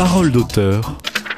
Parole d'auteur.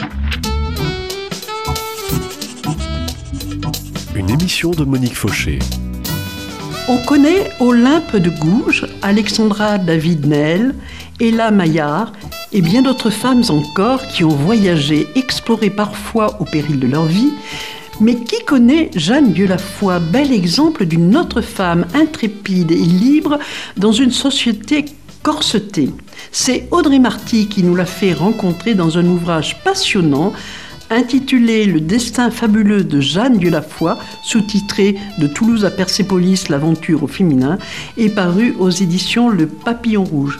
Une émission de Monique Fauché. On connaît Olympe de Gouges, Alexandra David-Néel, Ella Maillard et bien d'autres femmes encore qui ont voyagé, exploré parfois au péril de leur vie. Mais qui connaît Jeanne Dieulafoy, bel exemple d'une autre femme intrépide et libre dans une société corsetée? C'est Audrey Marty qui nous l'a fait rencontrer dans un ouvrage passionnant intitulé « Le destin fabuleux de Jeanne Dieulafoy », sous-titré « De Toulouse à Persépolis, l'aventure au féminin » et paru aux éditions Le Papillon Rouge.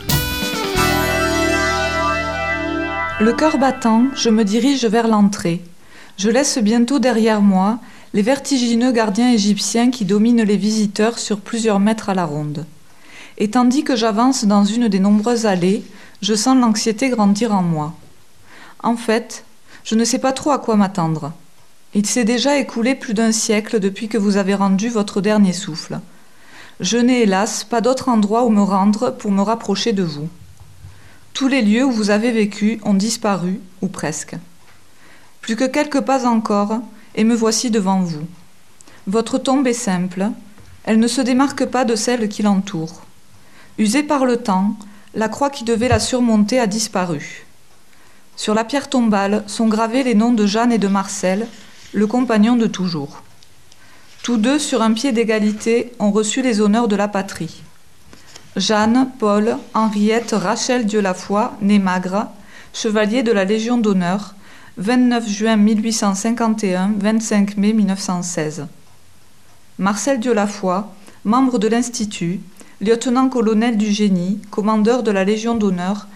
Le cœur battant, je me dirige vers l'entrée. Je laisse bientôt derrière moi les vertigineux gardiens égyptiens qui dominent les visiteurs sur plusieurs mètres à la ronde. Et tandis que j'avance dans une des nombreuses allées, je sens l'anxiété grandir en moi. En fait, je ne sais pas trop à quoi m'attendre. Il s'est déjà écoulé plus d'un siècle depuis que vous avez rendu votre dernier souffle. Je n'ai hélas pas d'autre endroit où me rendre pour me rapprocher de vous. Tous les lieux où vous avez vécu ont disparu, ou presque. Plus que quelques pas encore, et me voici devant vous. Votre tombe est simple, elle ne se démarque pas de celle qui l'entoure. Usée par le temps, la croix qui devait la surmonter a disparu. Sur la pierre tombale sont gravés les noms de Jeanne et de Marcel, le compagnon de toujours. Tous deux, sur un pied d'égalité, ont reçu les honneurs de la patrie. Jeanne, Paul, Henriette, Rachel Dieulafoy, née Magre, chevalier de la Légion d'honneur, 29 juin 1851, 25 mai 1916. Marcel Dieulafoy, membre de l'Institut, lieutenant-colonel du génie, commandeur de la Légion d'honneur,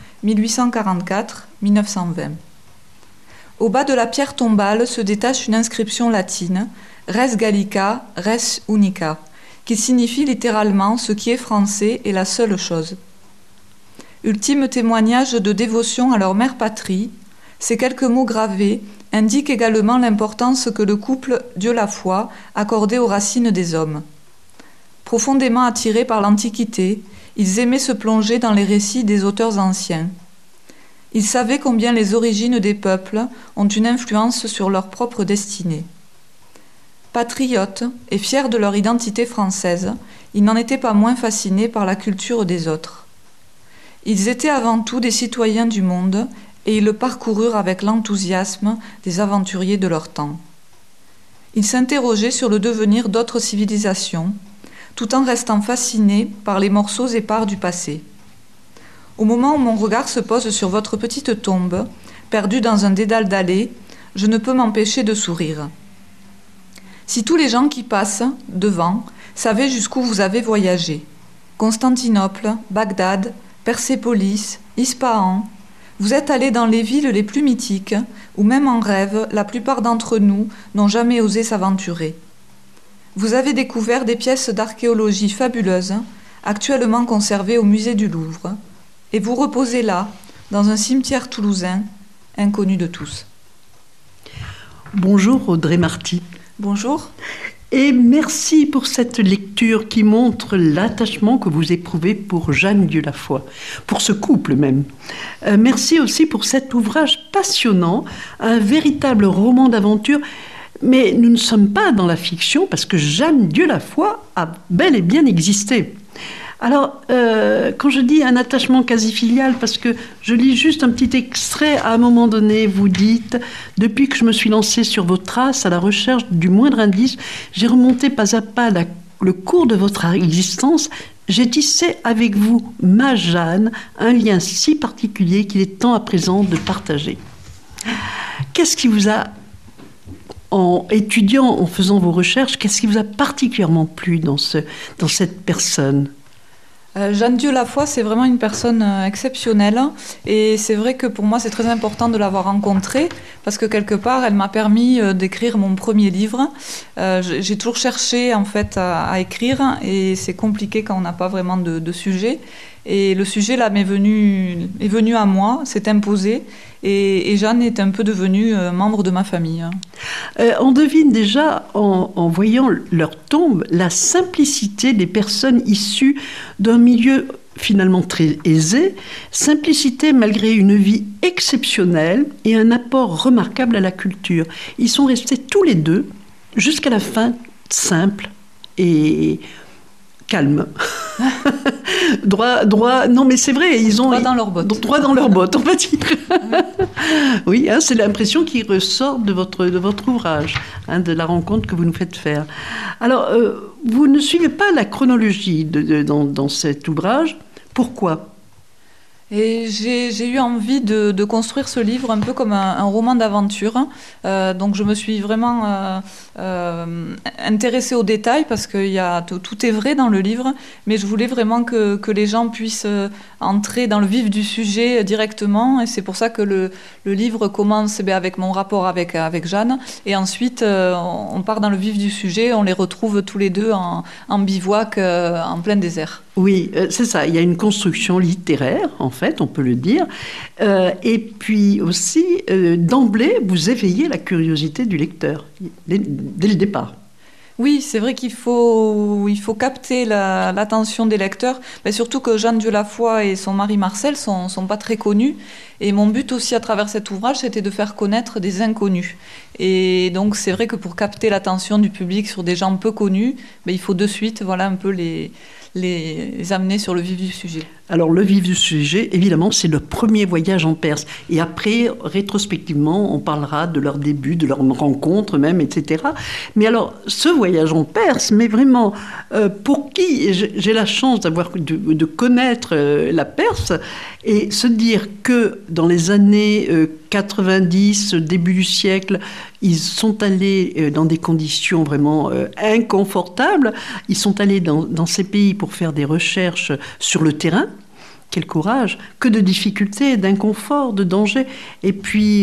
1844-1920. Au bas de la pierre tombale se détache une inscription latine, Res Gallica, Res Unica, qui signifie littéralement ce qui est français et la seule chose. Ultime témoignage de dévotion à leur mère patrie, ces quelques mots gravés indiquent également l'importance que le couple Dieulafoy accordait aux racines des hommes. Profondément attirés par l'Antiquité, ils aimaient se plonger dans les récits des auteurs anciens. Ils savaient combien les origines des peuples ont une influence sur leur propre destinée. Patriotes et fiers de leur identité française, ils n'en étaient pas moins fascinés par la culture des autres. Ils étaient avant tout des citoyens du monde et ils le parcoururent avec l'enthousiasme des aventuriers de leur temps. Ils s'interrogeaient sur le devenir d'autres civilisations, tout en restant fascinés par les morceaux épars du passé. Au moment où mon regard se pose sur votre petite tombe, perdue dans un dédale d'allées, je ne peux m'empêcher de sourire. Si tous les gens qui passent, devant, savaient jusqu'où vous avez voyagé, Constantinople, Bagdad, Persépolis, Ispahan, vous êtes allés dans les villes les plus mythiques, où même en rêve, la plupart d'entre nous n'ont jamais osé s'aventurer. Vous avez découvert des pièces d'archéologie fabuleuses, actuellement conservées au musée du Louvre, et vous reposez là, dans un cimetière toulousain, inconnu de tous. Bonjour Audrey Marty. Bonjour. Et merci pour cette lecture qui montre l'attachement que vous éprouvez pour Jeanne Dieulafoy, pour ce couple même. Merci aussi pour cet ouvrage passionnant, un véritable roman d'aventure. Mais nous ne sommes pas dans la fiction parce que Jeanne Dieulafoy a bel et bien existé. Alors, quand je dis un attachement quasi filial, parce que je lis juste un petit extrait, à un moment donné, vous dites « Depuis que je me suis lancée sur vos traces à la recherche du moindre indice, j'ai remonté pas à pas le cours de votre existence. J'ai tissé avec vous, ma Jeanne, un lien si particulier qu'il est temps à présent de partager. » Qu'est-ce qui vous a... En étudiant, en faisant vos recherches, qu'est-ce qui vous a particulièrement plu dans cette personne ? Jeanne Dieulafoy, c'est vraiment une personne exceptionnelle et c'est vrai que pour moi c'est très important de l'avoir rencontrée parce que quelque part elle m'a permis d'écrire mon premier livre. J'ai toujours cherché en fait à écrire et c'est compliqué quand on n'a pas vraiment de sujet. Et le sujet là est venu à moi, s'est imposé Et Jeanne est un peu devenue membre de ma famille. On devine déjà, en voyant leur tombe, la simplicité des personnes issues d'un milieu finalement très aisé, simplicité malgré une vie exceptionnelle et un apport remarquable à la culture. Ils sont restés tous les deux, jusqu'à la fin, simples et calmes. droit, non mais c'est vrai, ils ont... Droit dans leurs bottes. Droit dans leurs bottes, on va dire. Oui, hein, c'est l'impression qui ressort de votre ouvrage, hein, de la rencontre que vous nous faites faire. Alors, vous ne suivez pas la chronologie dans cet ouvrage. Pourquoi ? Et j'ai eu envie de construire ce livre un peu comme un roman d'aventure. Donc je me suis vraiment intéressée aux détails parce que tout est vrai dans le livre, mais je voulais vraiment que les gens puissent entrer dans le vif du sujet directement. Et c'est pour ça que le livre commence avec mon rapport avec Jeanne. Et ensuite, on part dans le vif du sujet. On les retrouve tous les deux en bivouac en plein désert. Oui, c'est ça. Il y a une construction littéraire, en fait, on peut le dire. Et puis aussi, d'emblée, vous éveillez la curiosité du lecteur, dès le départ. Oui, c'est vrai qu'il faut capter l'attention des lecteurs, mais surtout que Jeanne Dieulafoy et son mari Marcel sont pas très connus. Et mon but aussi à travers cet ouvrage, c'était de faire connaître des inconnus. Et donc c'est vrai que pour capter l'attention du public sur des gens peu connus, il faut de suite un peu les amener sur le vif du sujet. Alors le vif du sujet, évidemment, c'est le premier voyage en Perse. Et après, rétrospectivement, on parlera de leur début, de leur rencontre même, etc. Mais alors, ce voyage en Perse, mais vraiment, pour qui j'ai la chance de connaître la Perse et se dire que dans les années 90, début du siècle, ils sont allés dans des conditions vraiment inconfortables. Ils sont allés dans ces pays pour faire des recherches sur le terrain. Quel courage, que de difficultés, d'inconfort, de dangers. Et puis,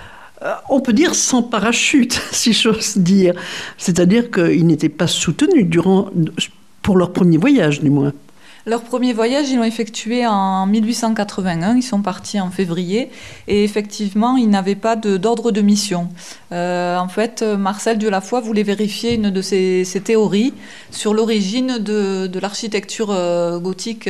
on peut dire sans parachute, si j'ose dire. C'est-à-dire qu'ils n'étaient pas soutenus pour leur premier voyage, du moins. Leur premier voyage, ils l'ont effectué en 1881, ils sont partis en février, et effectivement, ils n'avaient pas d'ordre de mission. En fait, Marcel Dieulafoy voulait vérifier une de ses théories sur l'origine de l'architecture gothique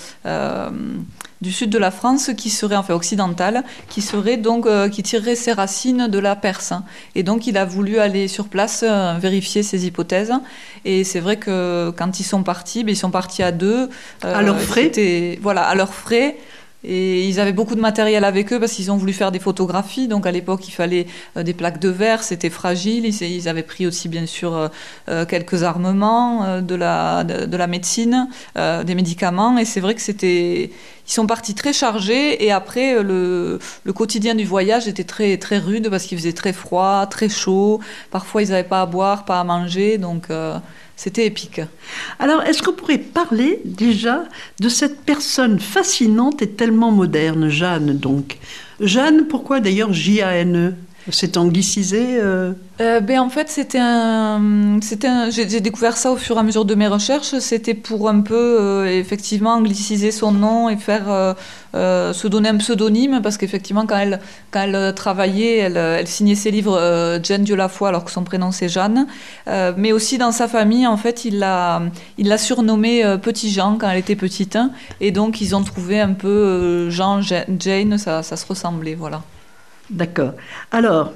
du sud de la France, qui serait, occidentale, qui tirerait ses racines de la Perse. Et donc, il a voulu aller sur place vérifier ces hypothèses. Et c'est vrai que quand ils sont partis à deux. À leurs frais. À leurs frais. Et ils avaient beaucoup de matériel avec eux parce qu'ils ont voulu faire des photographies. Donc à l'époque, il fallait des plaques de verre, c'était fragile. Ils avaient pris aussi, bien sûr, quelques armements, de la médecine, des médicaments. Et c'est vrai que ils sont partis très chargés. Et après, le quotidien du voyage était très, très rude parce qu'il faisait très froid, très chaud. Parfois, ils n'avaient pas à boire, pas à manger. Donc... c'était épique. Alors, est-ce qu'on pourrait parler déjà de cette personne fascinante et tellement moderne, Jeanne, donc ? Jeanne, pourquoi d'ailleurs J-A-N-E ? C'est anglicisé En fait, j'ai découvert ça au fur et à mesure de mes recherches. C'était pour un peu, effectivement, angliciser son nom et faire se donner un pseudonyme, parce qu'effectivement, quand elle travaillait, elle signait ses livres Jeanne Dieulafoy, alors que son prénom c'est Jeanne. Mais aussi dans sa famille, en fait, il l'a surnommée Petit Jean quand elle était petite. Et donc, ils ont trouvé un peu Jean, Jane, ça se ressemblait, voilà. D'accord. Alors,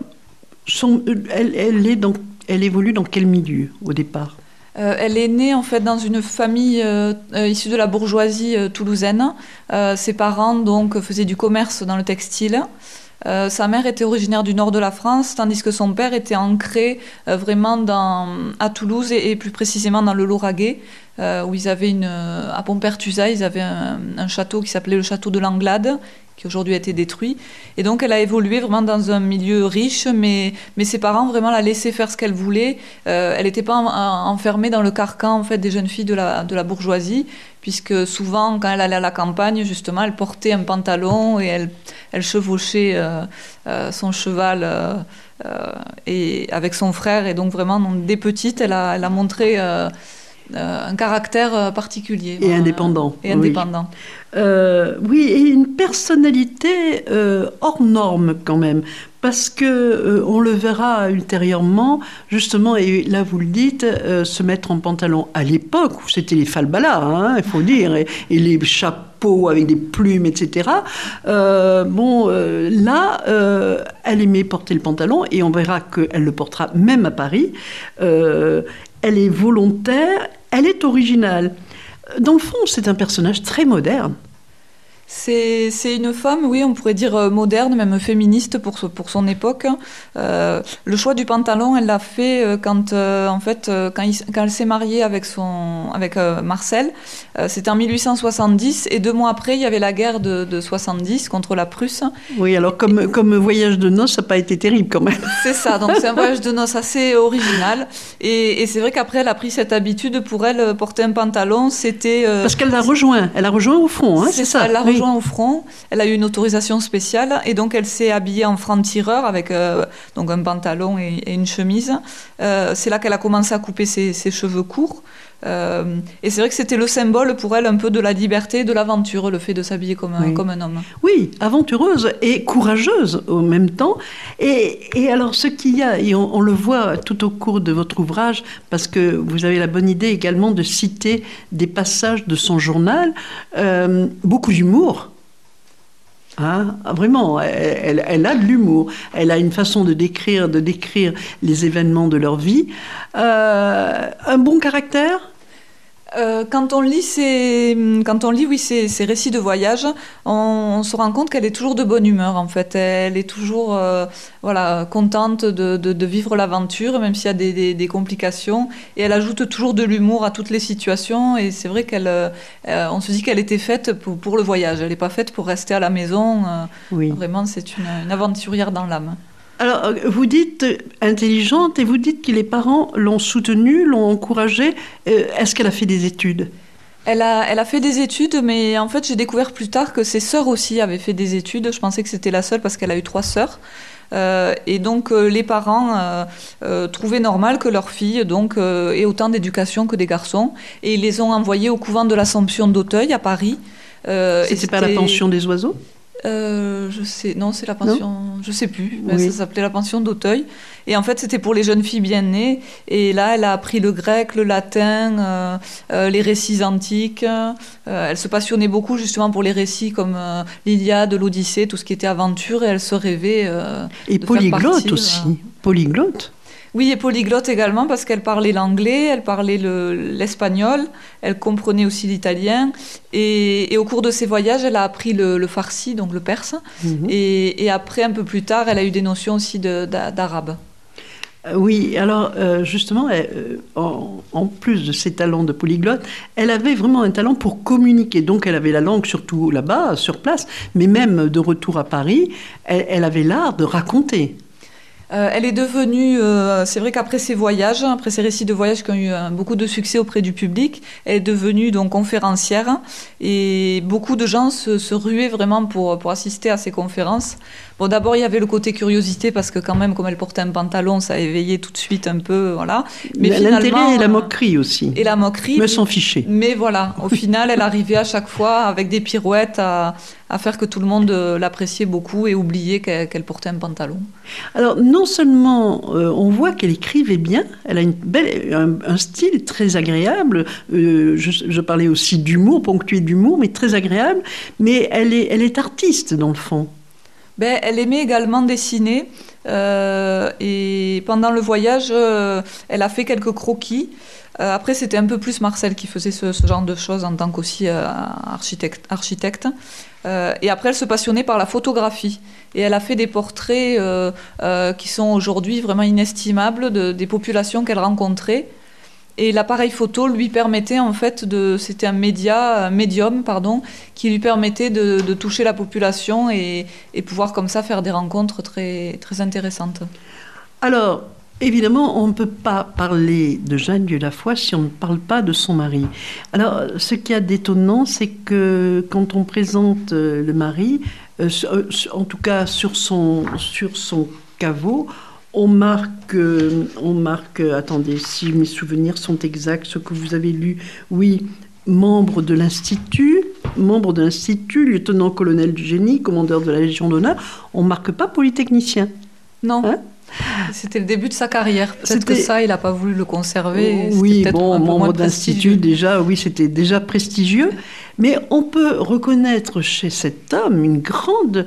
elle évolue dans quel milieu au départ ? Elle est née en fait dans une famille issue de la bourgeoisie toulousaine. Ses parents donc faisaient du commerce dans le textile. Sa mère était originaire du nord de la France, tandis que son père était ancré vraiment à Toulouse et plus précisément dans le Lauragais, où ils avaient à Pompertusa, ils avaient un château qui s'appelait le château de l'Anglade, qui aujourd'hui a été détruit. Et donc elle a évolué vraiment dans un milieu riche, mais ses parents vraiment la laissaient faire ce qu'elle voulait. Elle n'était pas enfermée dans le carcan en fait des jeunes filles de la bourgeoisie, puisque souvent quand elle allait à la campagne, justement, elle portait un pantalon et elle chevauchait son cheval et avec son frère. Et donc vraiment, dès petite, elle a montré un caractère particulier. Et indépendant. Et indépendant. Oui, et une personnalité hors norme quand même, parce que on le verra ultérieurement, justement, et là vous le dites, se mettre en pantalon à l'époque où c'était les falbalas, hein, il faut dire, et les chapeaux avec des plumes, etc. Là, elle aimait porter le pantalon, et on verra qu'elle le portera même à Paris. Elle est volontaire, elle est originale. Dans le fond, c'est un personnage très moderne. C'est une femme, oui, on pourrait dire moderne, même féministe pour son époque. Le choix du pantalon, elle l'a fait quand elle s'est mariée avec Marcel. C'était en 1870 et 2 mois après, il y avait la guerre de 70 contre la Prusse. Oui, alors comme voyage de noces, ça n'a pas été terrible quand même. C'est ça, donc c'est un voyage de noces assez original. Et c'est vrai qu'après, elle a pris cette habitude. Pour elle, porter un pantalon, c'était... Parce qu'elle l'a rejoint. Elle a rejoint au front, hein, c'est ça. Elle l'a rejoint au front. Elle a eu une autorisation spéciale et donc elle s'est habillée en franc-tireur avec donc un pantalon et une chemise. C'est là qu'elle a commencé à couper ses cheveux courts. Et c'est vrai que c'était le symbole pour elle un peu de la liberté et de l'aventure, le fait de s'habiller comme un homme. Oui, aventureuse et courageuse au même temps. Et alors ce qu'il y a, et on le voit tout au cours de votre ouvrage, parce que vous avez la bonne idée également de citer des passages de son journal, beaucoup d'humour. Hein, vraiment, elle a de l'humour. Elle a une façon de décrire les événements de leur vie. Un bon caractère. Quand on lit ces récits de voyage, on se rend compte qu'elle est toujours de bonne humeur en fait. Elle est toujours contente de vivre l'aventure, même s'il y a des complications. Et elle ajoute toujours de l'humour à toutes les situations. Et c'est vrai on se dit qu'elle était faite pour le voyage. Elle n'est pas faite pour rester à la maison. Vraiment, c'est une aventurière dans l'âme. Alors, vous dites intelligente et vous dites que les parents l'ont soutenue, l'ont encouragée. Est-ce qu'elle a fait des études ? Elle a fait des études, mais en fait, j'ai découvert plus tard que ses sœurs aussi avaient fait des études. Je pensais que c'était la seule parce qu'elle a eu 3 sœurs. Et donc, les parents trouvaient normal que leur fille ait autant d'éducation que des garçons. Et ils les ont envoyés au couvent de l'Assomption d'Auteuil, à Paris. C'était pas la pension des oiseaux ? C'est la pension, je sais plus, ça s'appelait la pension d'Auteuil. Et en fait, c'était pour les jeunes filles bien nées. Et là, elle a appris le grec, le latin, les récits antiques. Elle se passionnait beaucoup justement pour les récits comme l'Iliade, l'Odyssée, tout ce qui était aventure. Et elle se rêvait et de polyglotte faire partie, aussi, polyglotte. Oui, et polyglotte également, parce qu'elle parlait l'anglais, elle parlait l'espagnol, elle comprenait aussi l'italien. Et au cours de ses voyages, elle a appris le farsi, donc le perse. Mm-hmm. Et après, un peu plus tard, elle a eu des notions aussi d'arabe. Oui, alors justement, en plus de ses talents de polyglotte, elle avait vraiment un talent pour communiquer. Donc elle avait la langue surtout là-bas, sur place, mais même de retour à Paris, elle avait l'art de raconter. Elle est devenue, c'est vrai qu'après ses voyages, après ses récits de voyage qui ont eu beaucoup de succès auprès du public, elle est devenue donc conférencière et beaucoup de gens se ruaient vraiment pour assister à ces conférences. Bon, d'abord, il y avait le côté curiosité parce que quand même, comme elle portait un pantalon, ça éveillait tout de suite un peu, voilà. Mais l'intérêt et la moquerie aussi. Et la moquerie. Me s'en ficher. Mais voilà, au final, elle arrivait à chaque fois avec des pirouettes à faire que tout le monde l'appréciait beaucoup et oubliait qu'elle portait un pantalon. Alors, non seulement on voit qu'elle écrivait bien, elle a un style très agréable, je parlais aussi d'humour, ponctué d'humour, mais très agréable, mais elle est artiste dans le fond. Elle aimait également dessiner et pendant le voyage, elle a fait quelques croquis. Après, c'était un peu plus Marcel qui faisait ce genre de choses en tant qu'aussi architecte. Et après, elle se passionnait par la photographie. Et elle a fait des portraits qui sont aujourd'hui vraiment inestimables des populations qu'elle rencontrait. Et l'appareil photo lui permettait en fait c'était un médium, qui lui permettait de toucher la population et pouvoir comme ça faire des rencontres très, très intéressantes. Alors, évidemment, on ne peut pas parler de Jeanne Dieulafoy si on ne parle pas de son mari. Alors, ce qu'il y a d'étonnant, c'est que quand on présente le mari, en tout cas sur son caveau, On marque, attendez, si mes souvenirs sont exacts, ce que vous avez lu, oui, membre de l'Institut, lieutenant-colonel du génie, commandeur de la Légion d'honneur. On ne marque pas polytechnicien. Non. Hein? C'était le début de sa carrière. Peut-être que ça, il n'a pas voulu le conserver. Oui, bon, membre d'Institut, déjà, oui, c'était déjà prestigieux. Mais on peut reconnaître chez cet homme une grande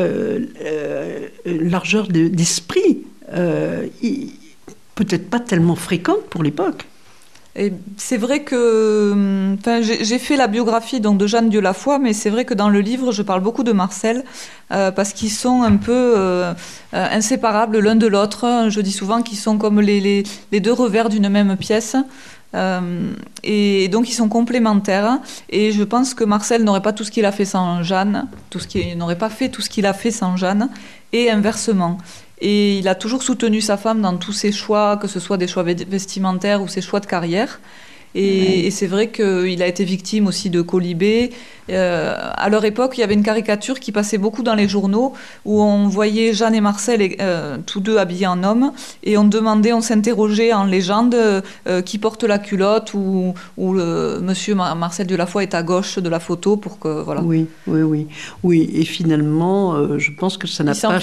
largeur d'esprit, peut-être pas tellement fréquente pour l'époque. Et c'est vrai que j'ai fait la biographie donc, de Jeanne Dieulafoy, mais c'est vrai que dans le livre, je parle beaucoup de Marcel, parce qu'ils sont un peu inséparables l'un de l'autre. Je dis souvent qu'ils sont comme les deux revers d'une même pièce. Et donc ils sont complémentaires. Et je pense que Marcel n'aurait pas tout ce qu'il a fait sans Jeanne, n'aurait pas fait tout ce qu'il a fait sans Jeanne, et inversement. Et il a toujours soutenu sa femme dans tous ses choix, que ce soit des choix vestimentaires ou ses choix de carrière. Et c'est vrai qu'il a été victime aussi de colibés. À leur époque, il y avait une caricature qui passait beaucoup dans les journaux où on voyait Jeanne et Marcel, tous deux habillés en hommes, et on s'interrogeait en légende qui porte la culotte ou monsieur Marcel Dieulafoy est à gauche de la photo pour que voilà. Oui. Et finalement, je pense que ça n'a pas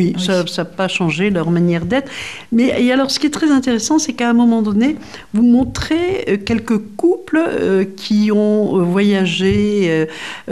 pas changé leur manière d'être. Et alors, ce qui est très intéressant, c'est qu'à un moment donné, vous montrez quelques couples qui ont voyagé.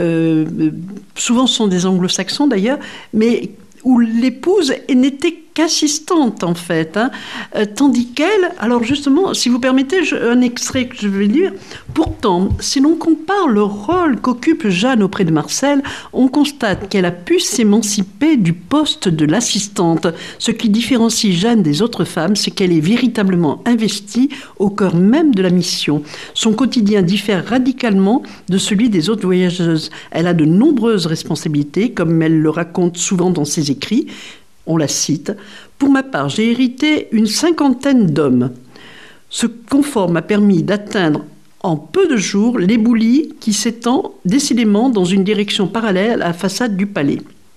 Souvent, ce sont des anglo-saxons d'ailleurs, mais où l'épouse n'était qu'assistante en fait, tandis qu'elle, alors justement, si vous permettez, un extrait que je vais lire. Pourtant, si l'on compare le rôle qu'occupe Jeanne auprès de Marcel, on constate qu'elle a pu s'émanciper du poste de l'assistante. Ce qui différencie Jeanne des autres femmes, c'est qu'elle est véritablement investie au cœur même de la mission. Son quotidien diffère radicalement de celui des autres voyageuses. Elle a de nombreuses responsabilités, comme elle le raconte souvent dans ses écrits. On la cite. « Pour ma part, j'ai hérité une 50aine d'hommes. Ce confort m'a permis d'atteindre en peu de jours l'éboulis qui s'étend décidément dans une direction parallèle à la façade du palais. »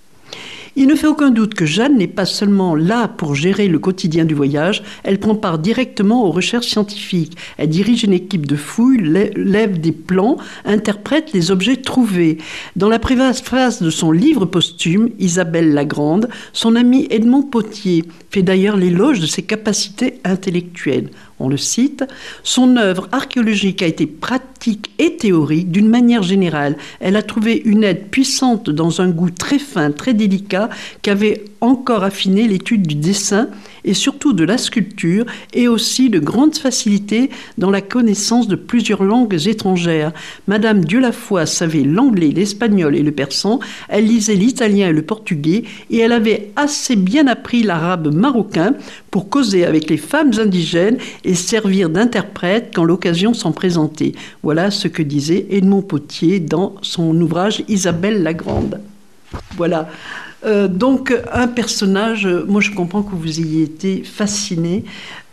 Il ne fait aucun doute que Jeanne n'est pas seulement là pour gérer le quotidien du voyage, elle prend part directement aux recherches scientifiques. Elle dirige une équipe de fouilles, lève des plans, interprète les objets trouvés. Dans la préface de son livre posthume, Isabelle Lagrande, son ami Edmond Potier fait d'ailleurs l'éloge de ses capacités intellectuelles. On le cite, « Son œuvre archéologique a été pratique et théorique d'une manière générale. Elle a trouvé une aide puissante dans un goût très fin, très délicat, qu'avait encore affiné l'étude du dessin et surtout de la sculpture, et aussi de grandes facilités dans la connaissance de plusieurs langues étrangères. Madame Dieulafoy savait l'anglais, l'espagnol et le persan, elle lisait l'italien et le portugais, et elle avait assez bien appris l'arabe marocain pour causer avec les femmes indigènes et servir d'interprète quand l'occasion s'en présentait. » Voilà ce que disait Edmond Potier dans son ouvrage Isabelle Lagrande. Voilà. Donc, un personnage, moi je comprends que vous ayez été fasciné.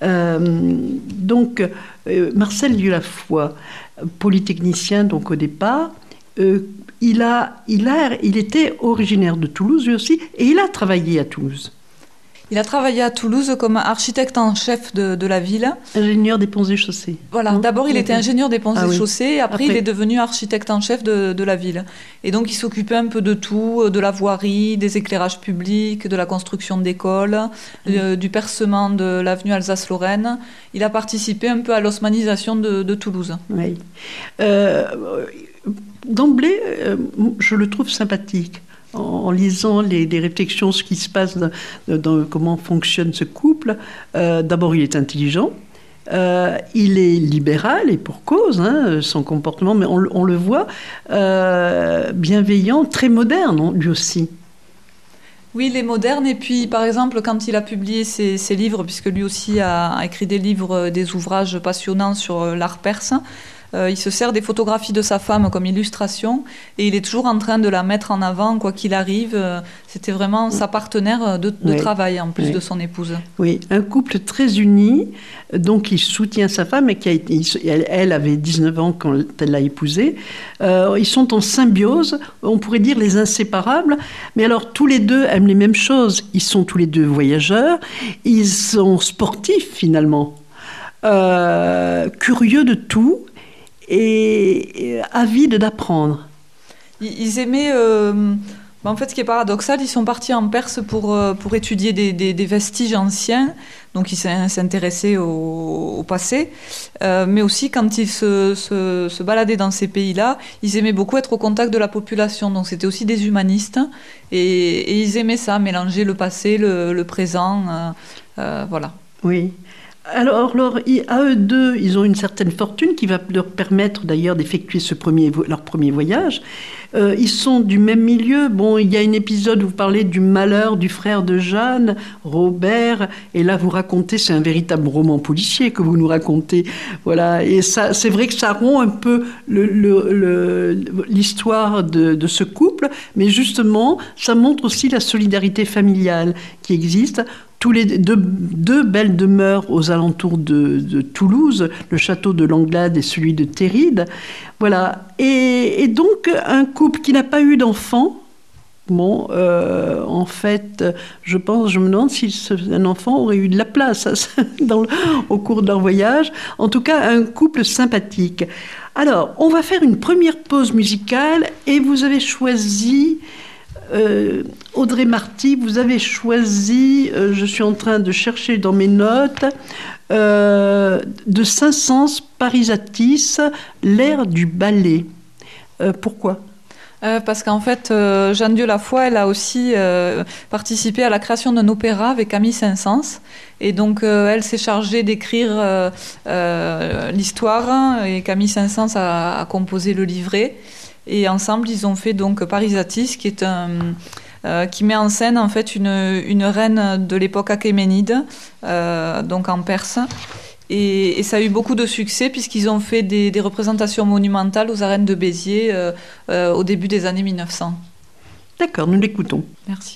Marcel Dieulafoy, polytechnicien donc au départ, il était originaire de Toulouse lui aussi, et il a travaillé à Toulouse. Il a travaillé à Toulouse comme architecte en chef de la ville. Ingénieur des ponts et chaussées. Voilà, d'abord il était ingénieur des ponts et chaussées, après il est devenu architecte en chef de la ville. Et donc il s'occupait un peu de tout, de la voirie, des éclairages publics, de la construction d'écoles, du percement de l'avenue Alsace-Lorraine. Il a participé un peu à l'osmanisation de Toulouse. Oui. D'emblée, je le trouve sympathique. En lisant les réflexions, ce qui se passe dans comment fonctionne ce couple, d'abord il est intelligent, il est libéral et pour cause, son comportement, mais on le voit bienveillant, très moderne lui aussi. Oui, il est moderne, et puis par exemple quand il a publié ses livres, puisque lui aussi a écrit des livres, des ouvrages passionnants sur l'art perse, il se sert des photographies de sa femme comme illustration et il est toujours en train de la mettre en avant, quoi qu'il arrive. C'était vraiment sa partenaire de travail, en plus de son épouse. Oui, un couple très uni, donc il soutient sa femme, et elle avait 19 ans quand elle l'a épousé. Ils sont en symbiose, on pourrait dire les inséparables, mais alors tous les deux aiment les mêmes choses. Ils sont tous les deux voyageurs, ils sont sportifs finalement, curieux de tout et avides d'apprendre. Ils aimaient... en fait, ce qui est paradoxal, ils sont partis en Perse pour étudier des vestiges anciens, donc ils s'intéressaient au passé, mais aussi quand ils se baladaient dans ces pays-là, ils aimaient beaucoup être au contact de la population, donc c'était aussi des humanistes, et ils aimaient ça, mélanger le passé, le présent, voilà. Oui. Alors, à eux deux, ils ont une certaine fortune qui va leur permettre d'ailleurs d'effectuer leur premier voyage. Ils sont du même milieu. Bon, il y a un épisode où vous parlez du malheur du frère de Jeanne, Robert, et là vous racontez, c'est un véritable roman policier que vous nous racontez. Voilà, et ça, c'est vrai que ça rompt un peu l'histoire de ce couple, mais justement, ça montre aussi la solidarité familiale qui existe. Tous les deux belles demeures aux alentours de Toulouse, le château de Langlade et celui de Téride. Voilà. Et donc, un couple qui n'a pas eu d'enfant, bon, en fait, je me demande si un enfant aurait eu de la place au cours de leur voyage. En tout cas, un couple sympathique. Alors, on va faire une première pause musicale et vous avez choisi... Audrey Marty, vous avez choisi, je suis en train de chercher dans mes notes, de Saint-Saëns Parisatis, l'air du ballet. Pourquoi ? Parce qu'en fait, Jeanne Dieulafoy, elle a aussi participé à la création d'un opéra avec Camille Saint-Saëns. Et donc, elle s'est chargée d'écrire l'histoire et Camille Saint-Saëns a composé le livret. Et ensemble, ils ont fait donc Parisatis, qui met en scène en fait une reine de l'époque achéménide, donc en Perse. Et ça a eu beaucoup de succès puisqu'ils ont fait des représentations monumentales aux arènes de Béziers au début des années 1900. D'accord, nous l'écoutons. Merci.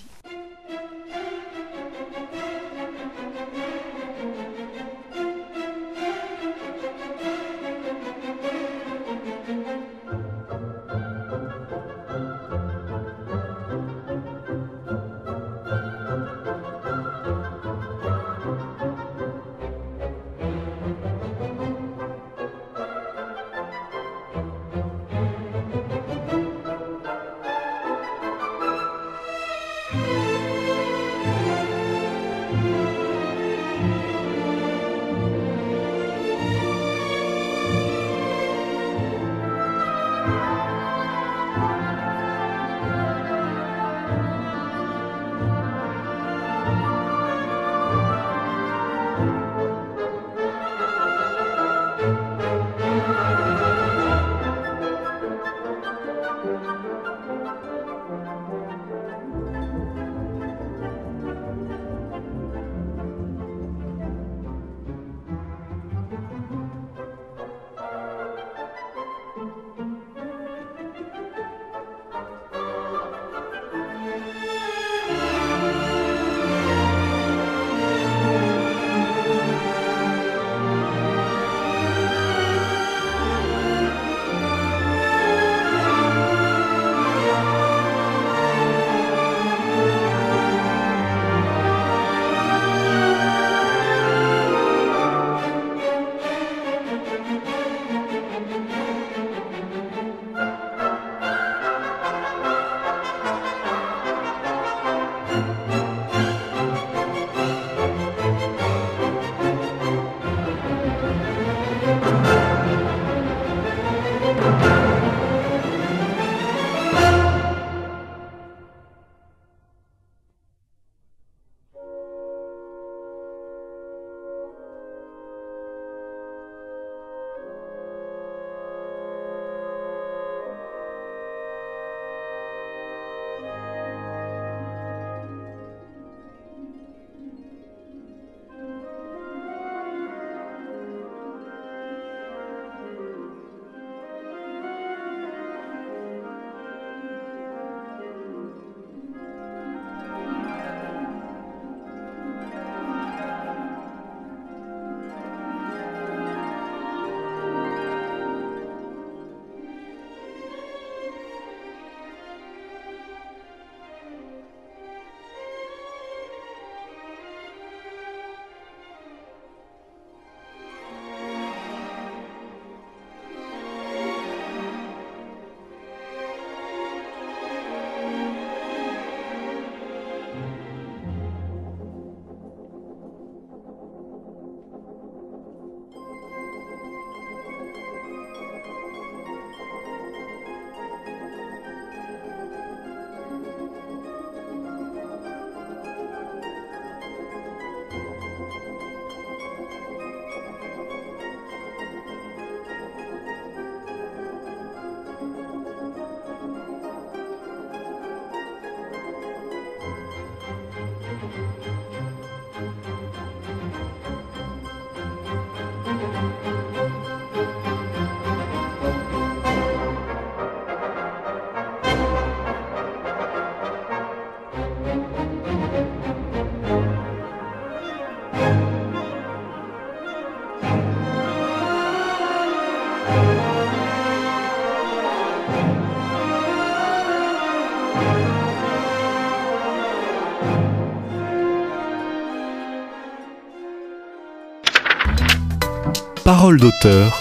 Parole d'auteur.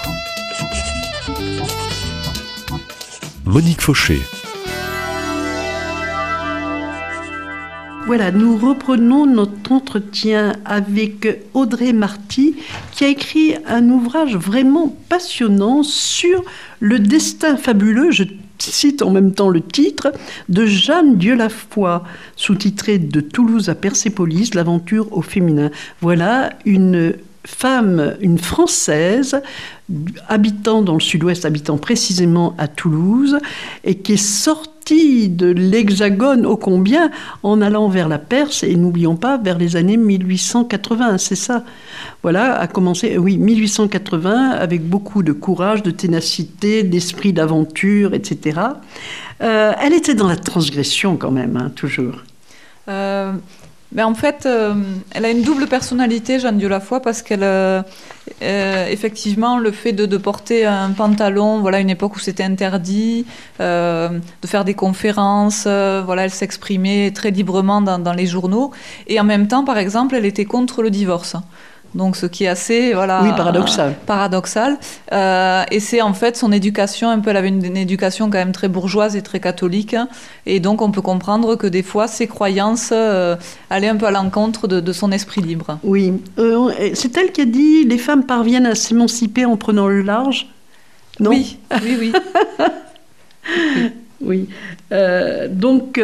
Monique Fauché. Voilà, nous reprenons notre entretien avec Audrey Marty, qui a écrit un ouvrage vraiment passionnant sur le destin fabuleux, je cite en même temps le titre, de Jeanne Dieulafoy, sous-titré De Toulouse à Persépolis, l'aventure au féminin. Voilà une femme, une Française, habitant dans le sud-ouest, habitant précisément à Toulouse, et qui est sortie de l'Hexagone ô combien en allant vers la Perse, et n'oublions pas, vers les années 1880, c'est ça. Voilà, a commencé, oui, 1880, avec beaucoup de courage, de ténacité, d'esprit d'aventure, etc. Elle était dans la transgression quand même, hein, toujours. Mais en fait, elle a une double personnalité, Jeanne Dieulafoy, parce qu'elle, effectivement, le fait de porter un pantalon, voilà, une époque où c'était interdit, de faire des conférences, voilà, elle s'exprimait très librement dans les journaux. Et en même temps, par exemple, elle était contre le divorce. Donc, ce qui est assez, voilà, oui, paradoxal. Et c'est en fait son éducation, un peu, elle avait une éducation quand même très bourgeoise et très catholique. Et donc, on peut comprendre que des fois, ses croyances allaient un peu à l'encontre de son esprit libre. Oui, c'est elle qui a dit « Les femmes parviennent à s'émanciper en prenant le large ». Non ? Oui, oui, oui. Oui. Donc,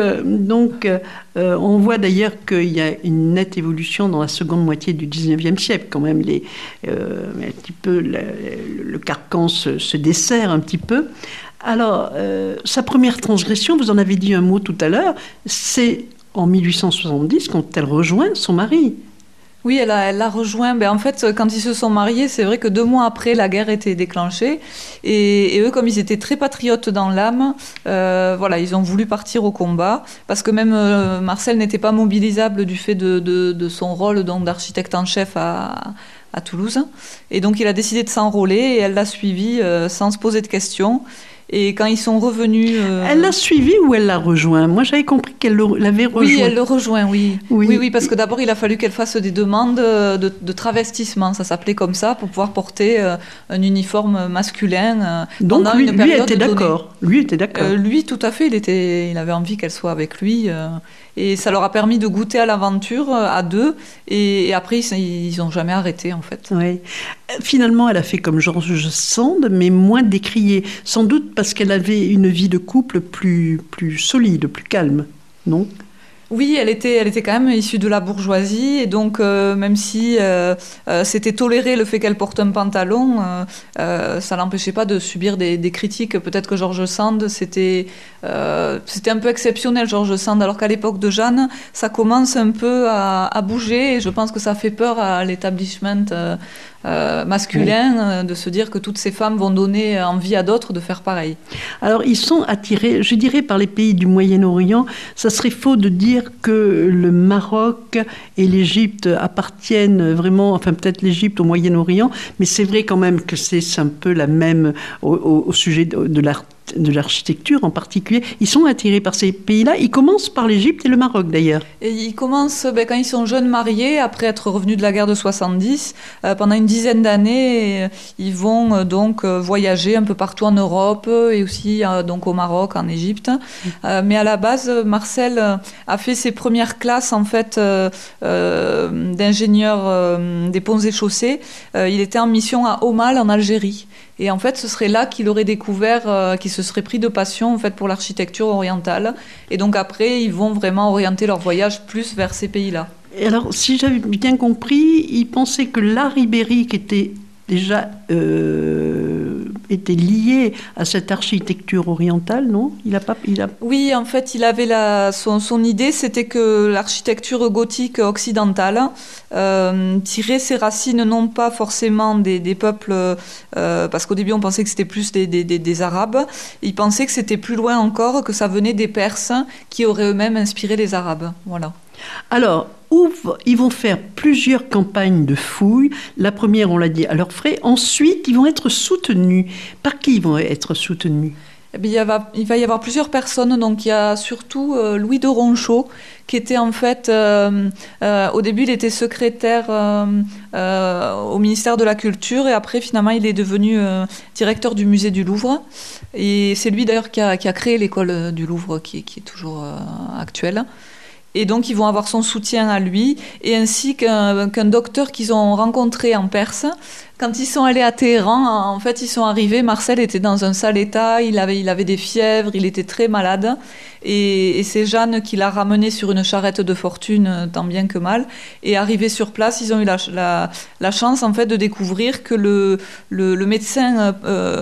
on voit d'ailleurs qu'il y a une nette évolution dans la seconde moitié du 19e siècle. Quand même, un petit peu, le carcan se dessert un petit peu. Alors, sa première transgression, vous en avez dit un mot tout à l'heure, c'est en 1870 quand elle rejoint son mari. Oui, elle l'a rejoint. Ben, en fait, quand ils se sont mariés, c'est vrai que 2 mois après, la guerre était déclenchée. Et eux, comme ils étaient très patriotes dans l'âme, voilà, ils ont voulu partir au combat. Parce que même Marcel n'était pas mobilisable du fait de son rôle donc, d'architecte en chef à Toulouse. Et donc, il a décidé de s'enrôler et elle l'a suivi sans se poser de questions. Et quand ils sont revenus... Elle l'a suivi ou elle l'a rejoint ? Moi, j'avais compris qu'elle l'avait rejoint. Oui, elle le rejoint, oui. Oui, parce que d'abord, il a fallu qu'elle fasse des demandes de travestissement, ça s'appelait comme ça, pour pouvoir porter un uniforme masculin donc, pendant une période était d'accord. Lui était d'accord. Lui, tout à fait, il avait envie qu'elle soit avec lui. Et ça leur a permis de goûter à l'aventure à 2. Et après, ils n'ont jamais arrêté, en fait. Oui. Finalement, elle a fait comme George Sand, mais moins décriée. Sans doute parce qu'elle avait une vie de couple plus solide, plus calme, non ? Oui, elle était quand même issue de la bourgeoisie, et donc même si c'était toléré le fait qu'elle porte un pantalon, ça l'empêchait pas de subir des critiques. Peut-être que George Sand, c'était un peu exceptionnel, George Sand, alors qu'à l'époque de Jeanne, ça commence un peu à bouger, et je pense que ça fait peur à l'établissement masculin, de se dire que toutes ces femmes vont donner envie à d'autres de faire pareil. Alors, ils sont attirés, je dirais, par les pays du Moyen-Orient. Ça serait faux de dire que le Maroc et l'Égypte appartiennent vraiment, enfin peut-être l'Égypte au Moyen-Orient, mais c'est vrai quand même que c'est un peu la même au sujet de l'architecture en particulier. Ils sont attirés par ces pays-là. Ils commencent par l'Égypte et le Maroc d'ailleurs. Et ils commencent quand ils sont jeunes mariés, après être revenus de la guerre de 70. Pendant une dizaine d'années, ils vont donc voyager un peu partout en Europe et aussi donc au Maroc, en Égypte. Mais à la base, Marcel a fait ses premières classes en fait d'ingénieur des ponts et chaussées. Il était en mission à Aumale en Algérie. Et en fait, ce serait là qu'il aurait découvert, qu'il se serait pris de passion en fait, pour l'architecture orientale. Et donc après, ils vont vraiment orienter leur voyage plus vers ces pays-là. Et alors, si j'avais bien compris, il pensait que l'art ibérique était déjà était lié à cette architecture orientale, non ? Oui, en fait, il avait son idée, c'était que l'architecture gothique occidentale tirait ses racines non pas forcément des peuples, parce qu'au début on pensait que c'était plus des Arabes, il pensait que c'était plus loin encore, que ça venait des Perses qui auraient eux-mêmes inspiré les Arabes. Voilà. Alors, ils vont faire plusieurs campagnes de fouilles. La première, on l'a dit, à leurs frais. Ensuite, ils vont être soutenus. Par qui ils vont être soutenus ? Eh bien, il va y avoir plusieurs personnes. Donc, il y a surtout Louis de Ronchot, qui était en fait, au début, il était secrétaire au ministère de la Culture, et après, finalement, il est devenu directeur du musée du Louvre. Et c'est lui, d'ailleurs, qui a créé l'école du Louvre, qui est toujours actuelle. Et donc, ils vont avoir son soutien à lui, et ainsi qu'un docteur qu'ils ont rencontré en Perse. Quand ils sont allés à Téhéran, en fait, ils sont arrivés, Marcel était dans un sale état, il avait des fièvres, il était très malade. Et c'est Jeanne qui l'a ramené sur une charrette de fortune, tant bien que mal. Et arrivé sur place, ils ont eu la chance, en fait, de découvrir que le médecin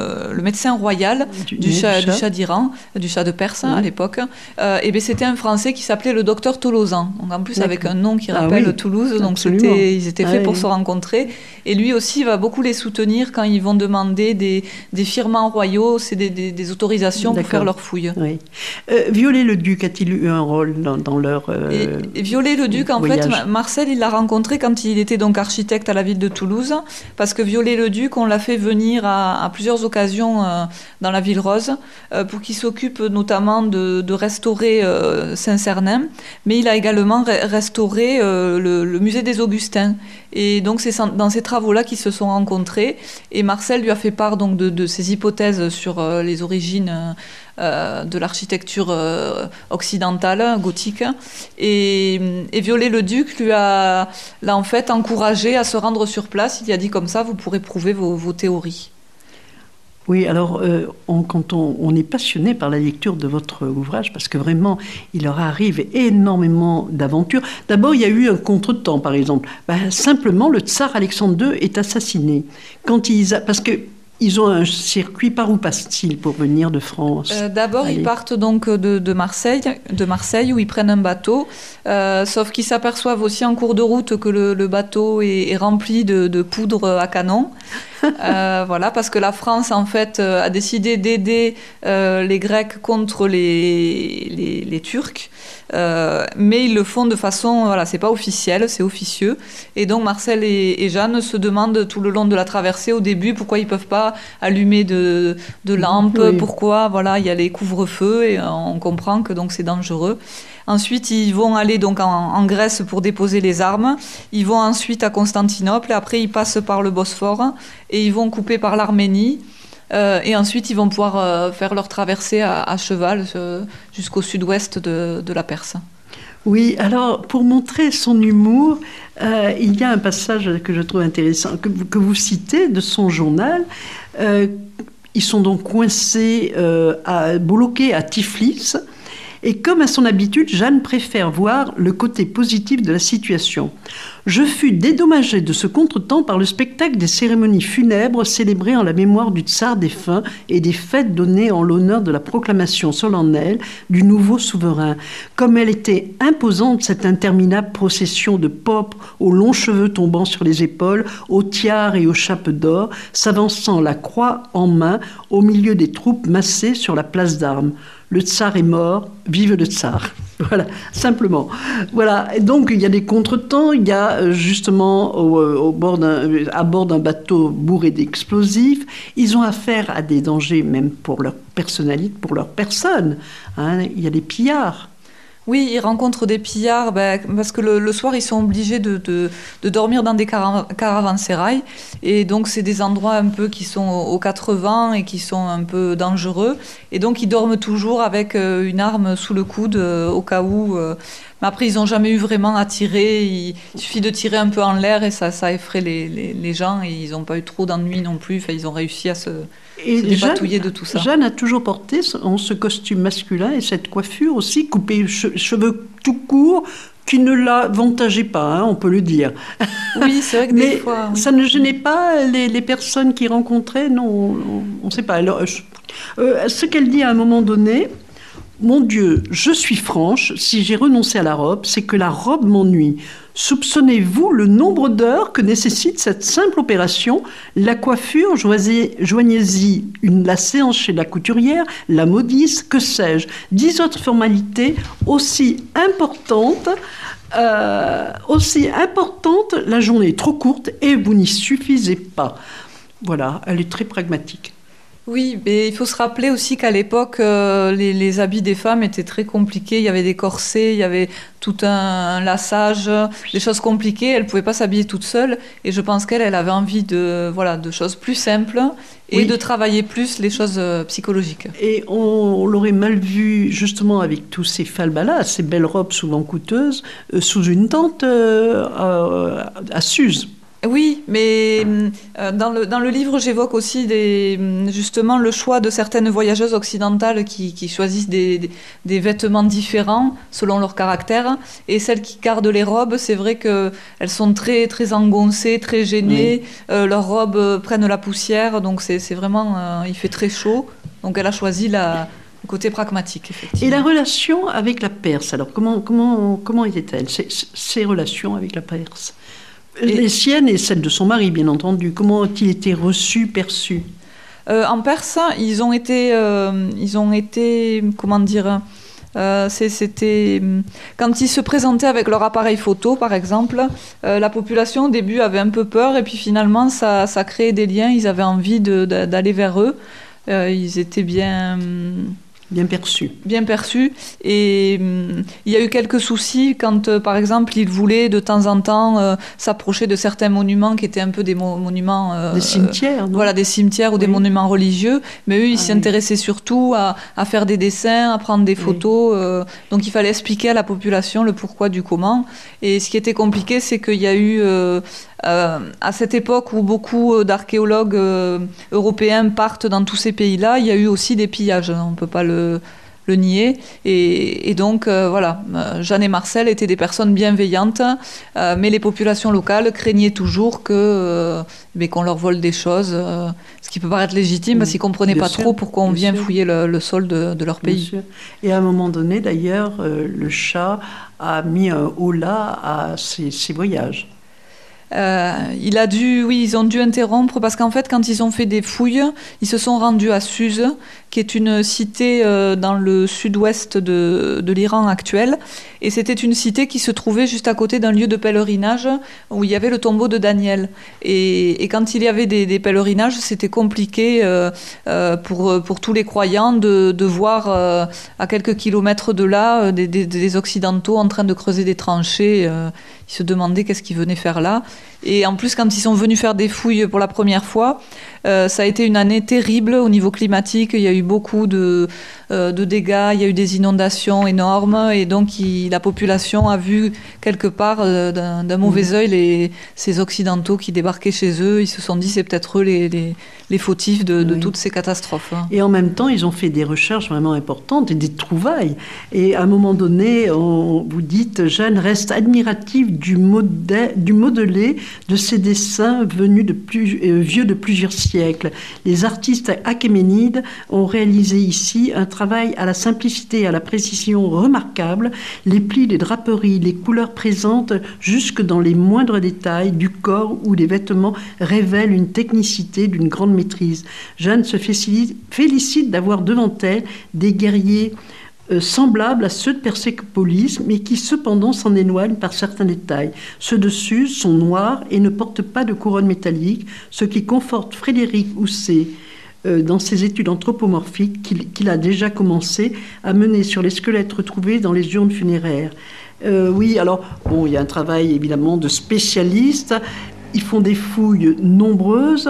royal du Shah d'Iran, du Shah de Perse à l'époque, et bien, c'était un Français qui s'appelait le docteur Tolosan. Donc, en plus, avec un nom qui rappelle Toulouse. Donc, ils étaient faits pour se rencontrer. Et lui aussi va beaucoup les soutenir quand ils vont demander des firmans royaux, c'est des autorisations pour faire leurs fouilles. Oui. Viollet-le-Duc a-t-il eu un rôle dans leur et Viollet-le-Duc, en voyage. fait, Marcel, il l'a rencontré quand il était donc architecte à la ville de Toulouse, parce que Viollet-le-Duc, on l'a fait venir à plusieurs occasions dans la ville rose, pour qu'il s'occupe notamment de restaurer Saint-Cernin, mais il a également restauré le musée des Augustins. Et donc c'est dans ces travaux-là qu'ils se sont rencontrés, et Marcel lui a fait part donc de ses hypothèses sur les origines de l'architecture occidentale, gothique, et Viollet-le-Duc l'a en fait encouragé à se rendre sur place. Il a dit comme ça, vous pourrez prouver vos théories. Oui, alors quand on est passionné par la lecture de votre ouvrage, parce que vraiment, il leur arrive énormément d'aventures. D'abord, il y a eu un contretemps, par exemple. Simplement, le tsar Alexandre II est assassiné. Parce qu'ils ont un circuit, par où passent-ils pour venir de France? D'abord, ils partent donc de Marseille, où ils prennent un bateau, sauf qu'ils s'aperçoivent aussi en cours de route que le bateau est rempli de poudre à canon. Voilà, parce que la France, en fait, a décidé d'aider les Grecs contre les Turcs, mais ils le font de façon, voilà, c'est pas officiel, c'est officieux. Et donc Marcel et Jeanne se demandent tout le long de la traversée, au début, pourquoi ils peuvent pas allumer de lampes, pourquoi, voilà, il y a les couvre-feux, et on comprend que donc c'est dangereux. Ensuite, ils vont aller donc en Grèce pour déposer les armes. Ils vont ensuite à Constantinople. Et après, ils passent par le Bosphore et ils vont couper par l'Arménie. Et ensuite, ils vont pouvoir faire leur traversée à cheval jusqu'au sud-ouest de la Perse. Oui, alors pour montrer son humour, il y a un passage que je trouve intéressant, que vous citez de son journal. Ils sont donc coincés, bloqués à Tiflis. Et comme à son habitude, Jeanne préfère voir le côté positif de la situation. Je fus dédommagée de ce contretemps par le spectacle des cérémonies funèbres célébrées en la mémoire du tsar défunt et des fêtes données en l'honneur de la proclamation solennelle du nouveau souverain. Comme elle était imposante, cette interminable procession de popes aux longs cheveux tombant sur les épaules, aux tiares et aux chapes d'or, s'avançant la croix en main au milieu des troupes massées sur la place d'armes. Le tsar est mort, vive le tsar. Voilà, simplement. Voilà, et donc il y a des contretemps, il y a justement à bord d'un bateau bourré d'explosifs, ils ont affaire à des dangers même pour leur personnalité, pour leur personne. Hein, il y a des pillards. Oui, ils rencontrent des pillards parce que le soir, ils sont obligés de dormir dans des caravansérails. Et donc, c'est des endroits un peu qui sont aux 80 et qui sont un peu dangereux. Et donc, ils dorment toujours avec une arme sous le coude au cas où. Mais après, ils n'ont jamais eu vraiment à tirer. Il suffit de tirer un peu en l'air et ça effraie les gens. Et ils n'ont pas eu trop d'ennuis non plus. Enfin, ils ont réussi à se dépatouiller de tout ça. Jeanne a toujours porté ce costume masculin et cette coiffure aussi, coupée cheveux tout courts, qui ne l'avantageait pas, hein, on peut le dire. Oui, c'est vrai que des fois... ça ne gênait pas les personnes qui rencontraient, non, on ne sait pas. Alors, ce qu'elle dit à un moment donné... Mon Dieu, je suis franche, si j'ai renoncé à la robe, c'est que la robe m'ennuie. Soupçonnez-vous le nombre d'heures que nécessite cette simple opération? La coiffure, joignez-y la séance chez la couturière, la modiste, que sais-je. 10 autres formalités aussi importantes, la journée est trop courte et vous n'y suffisez pas. Voilà, elle est très pragmatique. Oui, mais il faut se rappeler aussi qu'à l'époque, les habits des femmes étaient très compliqués. Il y avait des corsets, il y avait tout un lassage, des choses compliquées. Elle ne pouvait pas s'habiller toute seule. Et je pense qu'elle avait envie de choses plus simples et de travailler plus les choses psychologiques. Et on l'aurait mal vu, justement, avec tous ces falbalas, ces belles robes souvent coûteuses, sous une tente à Suse. Oui, mais dans le livre, j'évoque aussi justement le choix de certaines voyageuses occidentales qui choisissent des vêtements différents selon leur caractère. Et celles qui gardent les robes, c'est vrai qu'elles sont très, très engoncées, très gênées. Oui. Leurs robes prennent la poussière, donc c'est vraiment... il fait très chaud. Donc elle a choisi le côté pragmatique, effectivement. Et la relation avec la Perse, alors comment était-elle, ces relations avec la Perse? Les siennes et celles de son mari, bien entendu. Comment ont-ils été reçus, perçus? En Perse, ils ont été, comment dire, c'était quand ils se présentaient avec leur appareil photo, par exemple, la population au début avait un peu peur, et puis finalement, ça créait des liens. Ils avaient envie d'aller vers eux. Ils étaient bien perçus. Bien perçus. Et il y a eu quelques soucis quand, par exemple, ils voulaient de temps en temps s'approcher de certains monuments qui étaient un peu des monuments... des cimetières, non? Voilà, des cimetières ou des monuments religieux. Mais eux, ils s'intéressaient surtout à faire des dessins, à prendre des photos. Donc, il fallait expliquer à la population le pourquoi du comment. Et ce qui était compliqué, c'est qu'il y a eu... à cette époque où beaucoup d'archéologues européens partent dans tous ces pays-là, il y a eu aussi des pillages, on ne peut pas le nier. Et donc, voilà, Jeanne et Marcel étaient des personnes bienveillantes, mais les populations locales craignaient toujours qu'on leur vole des choses, ce qui peut paraître légitime, parce qu'ils ne comprenaient pas trop pourquoi on vient fouiller le sol de leur pays. Et à un moment donné, d'ailleurs, le Shah a mis un holà à ses voyages. Ils ont dû interrompre parce qu'en fait, quand ils ont fait des fouilles, ils se sont rendus à Suse, qui est une cité dans le sud-ouest de l'Iran actuel. Et c'était une cité qui se trouvait juste à côté d'un lieu de pèlerinage où il y avait le tombeau de Daniel. Et quand il y avait des pèlerinages, c'était compliqué pour tous les croyants de voir à quelques kilomètres de là des Occidentaux en train de creuser des tranchées. Ils se demandaient qu'est-ce qu'ils venaient faire là. Et en plus, quand ils sont venus faire des fouilles pour la première fois, ça a été une année terrible au niveau climatique. Il y a eu beaucoup de dégâts, il y a eu des inondations énormes. Et donc, la population a vu quelque part d'un mauvais œil ces Occidentaux qui débarquaient chez eux. Ils se sont dit, c'est peut-être eux les fautifs de toutes ces catastrophes. Et en même temps, ils ont fait des recherches vraiment importantes et des trouvailles. Et à un moment donné, vous dites, Jeanne reste admirative du modelé de ces dessins venus vieux de plusieurs siècles. Les artistes achéménides ont réalisé ici un travail à la simplicité et à la précision remarquable. Les plis, les draperies, les couleurs présentes jusque dans les moindres détails du corps ou des vêtements révèlent une technicité d'une grande maîtrise. Jeanne se félicite d'avoir devant elle des guerriers semblables à ceux de Persépolis, mais qui cependant s'en éloignent par certains détails. Ceux de Suse sont noirs et ne portent pas de couronne métallique, ce qui conforte Frédéric Housset dans ses études anthropomorphiques qu'il a déjà commencé à mener sur les squelettes retrouvés dans les urnes funéraires. Oui, alors, il y a un travail évidemment de spécialistes, ils font des fouilles nombreuses.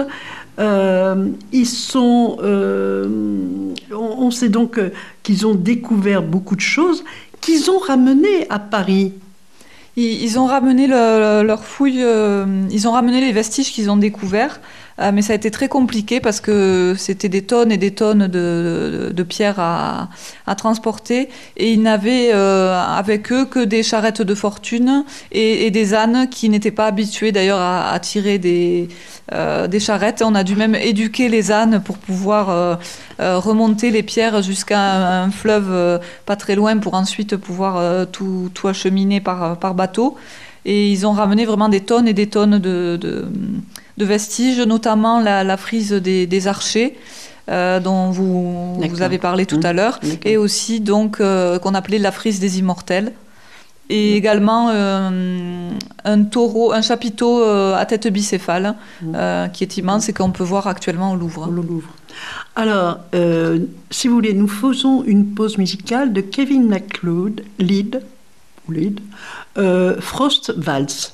On sait donc qu'ils ont découvert beaucoup de choses qu'ils ont ramenées à Paris. Ils ont ramené leurs fouilles, ils ont ramené les vestiges qu'ils ont découverts, mais ça a été très compliqué parce que c'était des tonnes et des tonnes de pierres à transporter, et ils n'avaient avec eux que des charrettes de fortune et des ânes qui n'étaient pas habitués d'ailleurs à tirer des charrettes. On a dû même éduquer les ânes pour pouvoir remonter les pierres jusqu'à un fleuve pas très loin pour ensuite pouvoir tout acheminer par bateau. Et ils ont ramené vraiment des tonnes et des tonnes de vestiges, notamment la frise des archers dont vous avez parlé tout à l'heure, et aussi donc qu'on appelait la frise des immortels. Et également un taureau, un chapiteau à tête bicéphale, qui est immense et qu'on peut voir actuellement au Louvre. Alors, si vous voulez, nous faisons une pause musicale de Kevin MacLeod, Frost Waltz.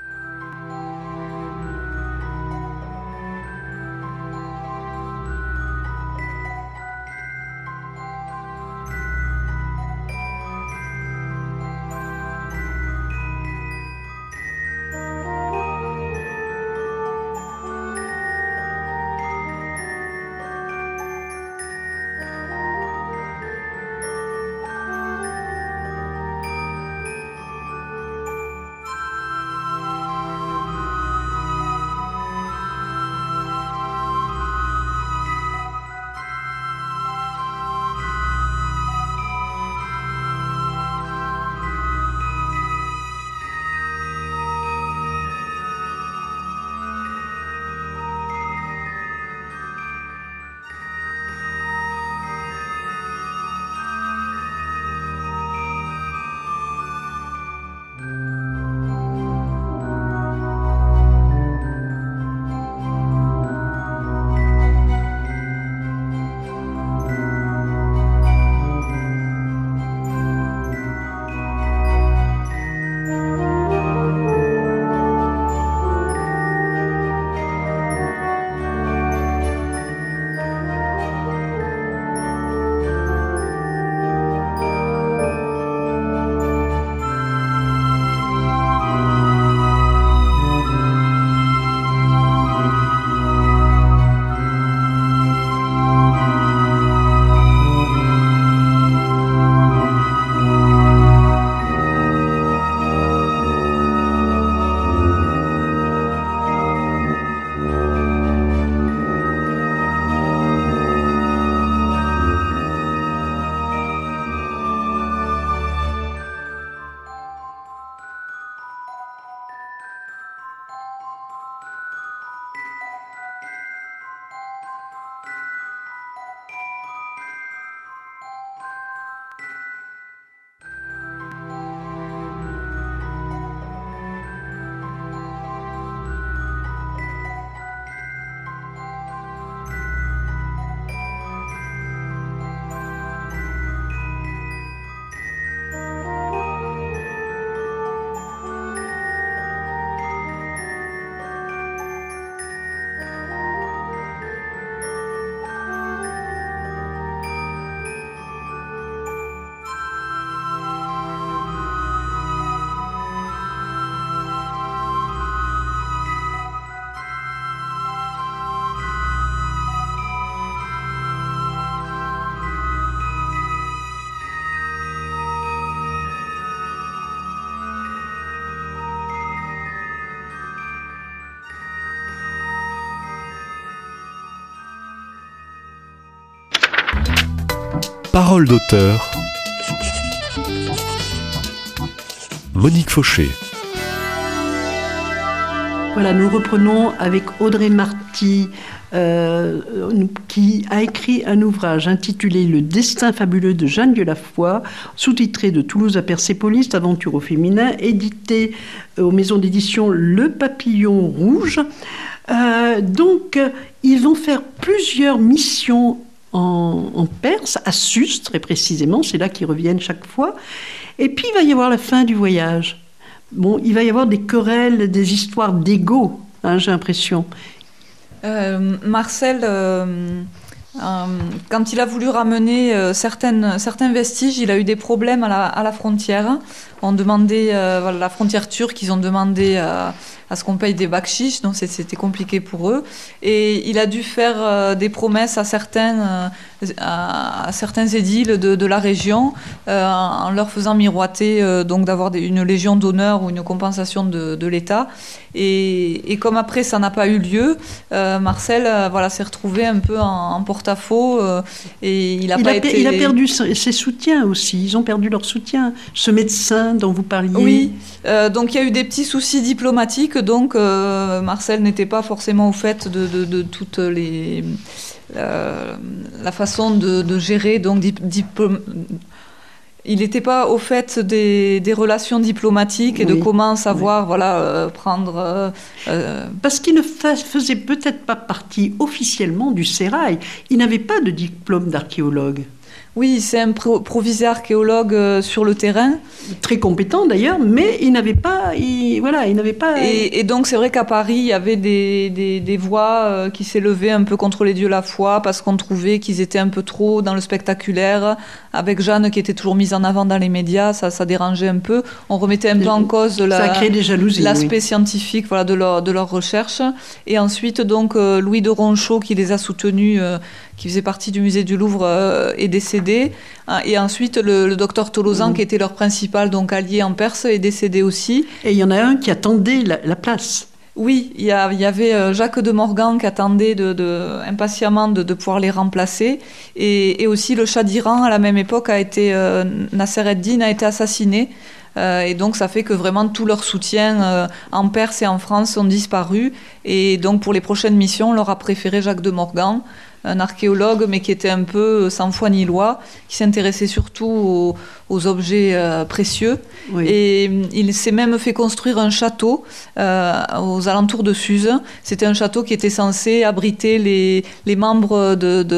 Parole d'auteur. Monique Fauché. Voilà, nous reprenons avec Audrey Marty, qui a écrit un ouvrage intitulé Le destin fabuleux de Jeanne de la Foi, sous-titré de Toulouse à Persépolis, aventure au féminin, édité aux maisons d'édition Le Papillon Rouge. Donc, ils vont faire plusieurs missions en Perse, à Sus très précisément, c'est là qu'ils reviennent chaque fois. Et puis, il va y avoir la fin du voyage. Bon, il va y avoir des querelles, des histoires d'ego, hein, j'ai l'impression. Marcel, quand il a voulu ramener certains vestiges, il a eu des problèmes à la frontière. On demandait, la frontière turque, ils ont demandé à ce qu'on paye des bakshish, donc c'était compliqué pour eux. Et il a dû faire des promesses à certains édiles de la région, en leur faisant miroiter donc d'avoir une légion d'honneur ou une compensation de l'État. Et comme après ça n'a pas eu lieu, Marcel s'est retrouvé un peu en porte-à-faux et il a perdu ses soutiens aussi. Ils ont perdu leur soutien. Ce médecin dont vous parliez. Oui, donc il y a eu des petits soucis diplomatiques. Donc Marcel n'était pas forcément au fait de toutes les la façon de gérer donc il n'était pas au fait des relations diplomatiques et de comment savoir prendre... Parce qu'il ne faisait peut-être pas partie officiellement du sérail. Il n'avait pas de diplôme d'archéologue. Oui, c'est un provisé archéologue sur le terrain. Très compétent d'ailleurs, mais il n'avait pas... Et donc c'est vrai qu'à Paris, il y avait des voix qui s'élevaient un peu contre les dieux de la foi parce qu'on trouvait qu'ils étaient un peu trop dans le spectaculaire. Avec Jeanne qui était toujours mise en avant dans les médias, ça dérangeait un peu. On remettait un peu en cause l'aspect scientifique de leur recherche. Et ensuite, donc, Louis de Ronchot qui les a soutenus, qui faisait partie du musée du Louvre, est décédé. Et ensuite, le docteur Tolosan, qui était leur principal allié en Perse, est décédé aussi. Et il y en a un qui attendait la place. Oui, il y avait Jacques de Morgan qui attendait impatiemment de pouvoir les remplacer. Et aussi le Shah d'Iran, à la même époque, Nasser ed-Din a été assassiné. Et donc ça fait que vraiment tout leur soutien en Perse et en France ont disparu. Et donc pour les prochaines missions, on leur a préféré Jacques de Morgan, un archéologue, mais qui était un peu sans foi ni loi, qui s'intéressait surtout aux objets précieux. Oui. Et il s'est même fait construire un château aux alentours de Suse. C'était un château qui était censé abriter les membres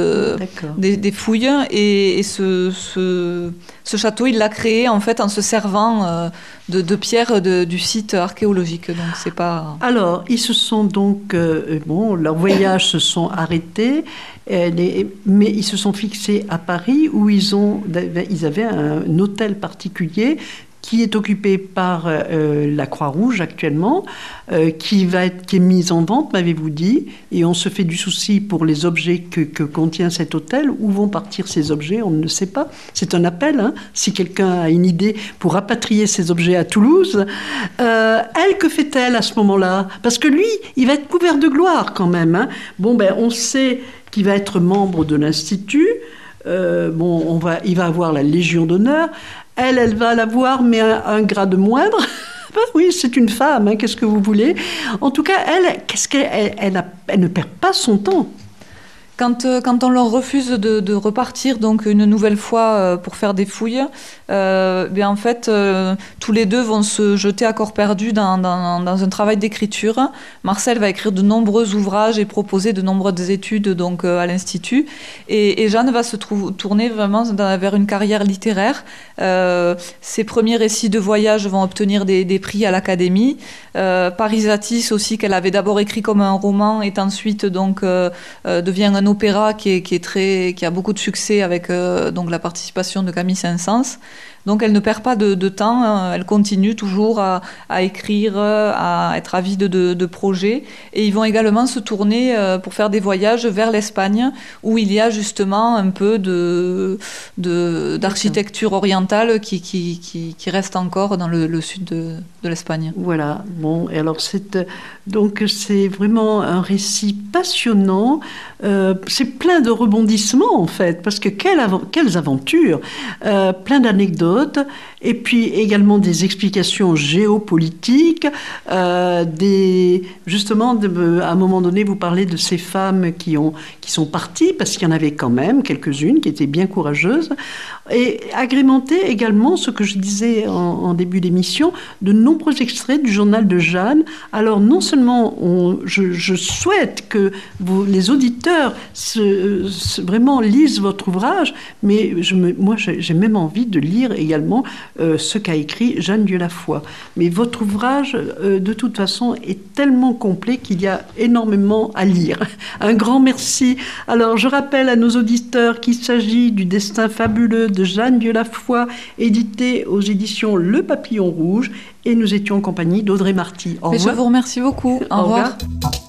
des fouilles. Et ce château, il l'a créé en fait en se servant de pierres du site archéologique. Donc c'est pas... Alors, ils se sont donc... leurs voyages se sont arrêtés, mais ils se sont fixés à Paris où ils avaient un hôtel particulier qui est occupé par la Croix-Rouge actuellement, qui est mise en vente, m'avez-vous dit, et on se fait du souci pour les objets que contient cet hôtel. Où vont partir ces objets? On ne le sait pas. C'est un appel, hein, si quelqu'un a une idée pour rapatrier ces objets à Toulouse. Elle, que fait-elle à ce moment-là? Parce que lui, il va être couvert de gloire quand même. Hein. On sait qu'il va être membre de l'Institut. Il va avoir la Légion d'honneur. Elle va l'avoir, mais un grade moindre. Oui, c'est une femme, hein, qu'est-ce que vous voulez? En tout cas, elle ne perd pas son temps. Quand on leur refuse de repartir donc une nouvelle fois pour faire des fouilles, en fait, tous les deux vont se jeter à corps perdu dans un travail d'écriture. Marcel va écrire de nombreux ouvrages et proposer de nombreuses études donc, à l'Institut. Et Jeanne va se tourner vraiment vers une carrière littéraire. Ses premiers récits de voyage vont obtenir des prix à l'Académie. Parisatis aussi, qu'elle avait d'abord écrit comme un roman, est ensuite donc devient un opéra qui a beaucoup de succès avec donc la participation de Camille Saint-Saëns. Donc elle ne perd pas de temps, elle continue toujours à écrire, à être avide de projets. Et ils vont également se tourner pour faire des voyages vers l'Espagne, où il y a justement un peu d'architecture orientale qui reste encore dans le sud de l'Espagne. Voilà, et alors c'est vraiment un récit passionnant. C'est plein de rebondissements en fait, parce que quelles aventures, plein d'anecdotes, et puis également des explications géopolitiques, justement, à un moment donné, vous parlez de ces femmes qui sont parties, parce qu'il y en avait quand même quelques-unes qui étaient bien courageuses, et agrémenter également, ce que je disais en début d'émission, de nombreux extraits du journal de Jeanne. Alors non seulement je souhaite que les auditeurs vraiment lisent votre ouvrage, mais moi j'ai même envie de lire également ce qu'a écrit Jeanne Dieulafoy. Mais votre ouvrage, de toute façon, est tellement complet qu'il y a énormément à lire. Un grand merci. Alors, je rappelle à nos auditeurs qu'il s'agit du Destin fabuleux de Jeanne Dieulafoy, édité aux éditions Le Papillon Rouge, et nous étions en compagnie d'Audrey Marty. Au revoir. Je vous remercie beaucoup. Au revoir.